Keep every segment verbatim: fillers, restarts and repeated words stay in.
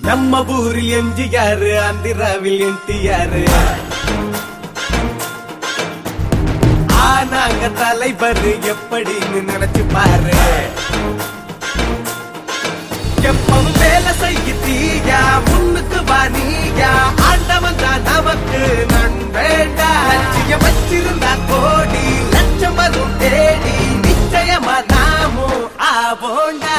நம்ம ஊரில் எம்ஜிஆர், ஆந்திராவில் என்டிஆர், ஆனாங்க தலைவர் எப்படின்னு நினைச்சு பாரு. எப்பவும் வேலை செய்ய முன்னுக்கு வாணியா, ஆண்டவன் தான் நமக்கு நண்பேண்டா. லட்சியம் வச்சிருந்தா கோடி லட்சம் வரும் தேடி, நிச்சயமா நாமும் ஆவோண்டா.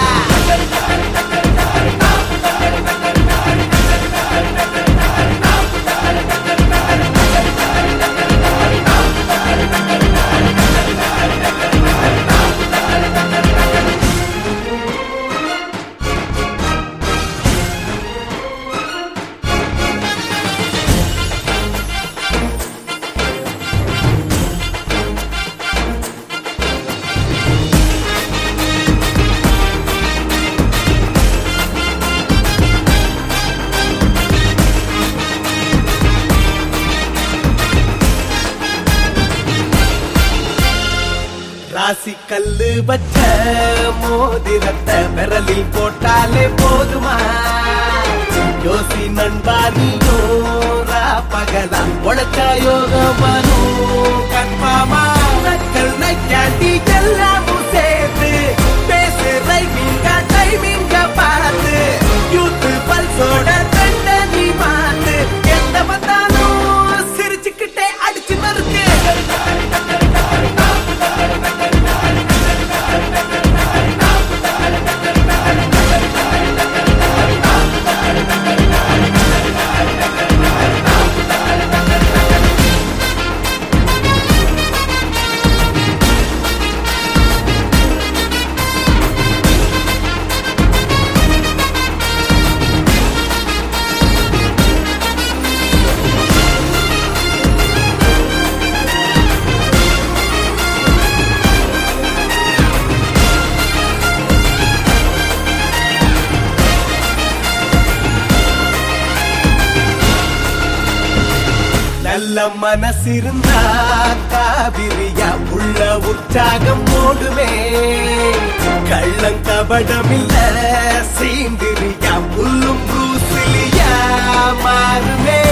ராசி கல்லு வச்ச மோதிரத்தை விரலில் போட்டாலே போதுமா? யோசி நண்பா நீயோ ரா பகலா உழைச்சா யோகமானோ கன்பாமா. நக்கல் நையாண்டி எல்லாமும் சேர்த்து பேசு ரைமிங்க டைமிங்க பார்த்து, யூத்து பல்சோட தண்ட நீ மாத்து. எந்த வந்தாலும் சிரிச்சுக்கிட்டே அடிச்சு மறுக்கு. நல்ல மனசிருந்தா காவிரியா உள்ள உற்சாகம் ஓடுமே. கள்ளங்கபடமில்ல சீந்திரியா புல்லும் பூசிலியா மாறுமே.